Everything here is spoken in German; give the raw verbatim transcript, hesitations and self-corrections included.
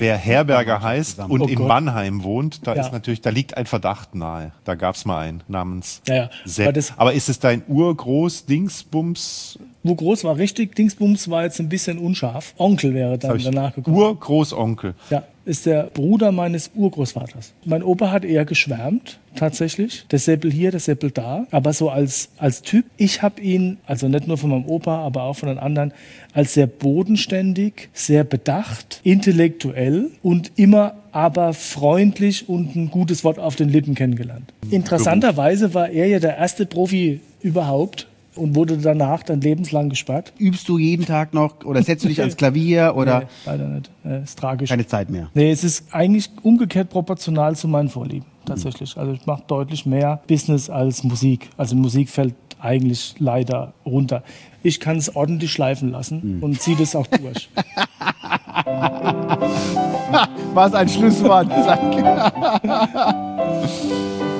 Wer Herberger heißt zusammen. und Oh in Gott. Mannheim wohnt, da Ja. ist natürlich, da liegt ein Verdacht nahe. Da gab es mal einen namens Ja, ja. Sepp. Aber Aber, das- ist es dein Urgroß-Dingsbums? Wo groß war richtig, Dingsbums war jetzt ein bisschen unscharf. Onkel wäre dann Hab ich- danach gekommen. Urgroßonkel. Ja, ist der Bruder meines Urgroßvaters. Mein Opa hat eher geschwärmt, tatsächlich. Der Seppel hier, der Seppel da. Aber so als, als Typ, ich habe ihn, also nicht nur von meinem Opa, aber auch von den anderen, als sehr bodenständig, sehr bedacht, intellektuell und immer aber freundlich und ein gutes Wort auf den Lippen kennengelernt. Interessanterweise war er ja der erste Profi überhaupt und wurde danach dann lebenslang gesperrt. Übst du jeden Tag noch oder setzt du dich ans Klavier oder Nee, leider nicht. Äh, ist tragisch. keine Zeit mehr? Nee, es ist eigentlich umgekehrt proportional zu meinen Vorlieben, tatsächlich. Also ich mache deutlich mehr Business als Musik. Also Musik fällt eigentlich leider runter. Ich kann es ordentlich schleifen lassen und ziehe das auch durch. Was ein Schlusswort. Danke.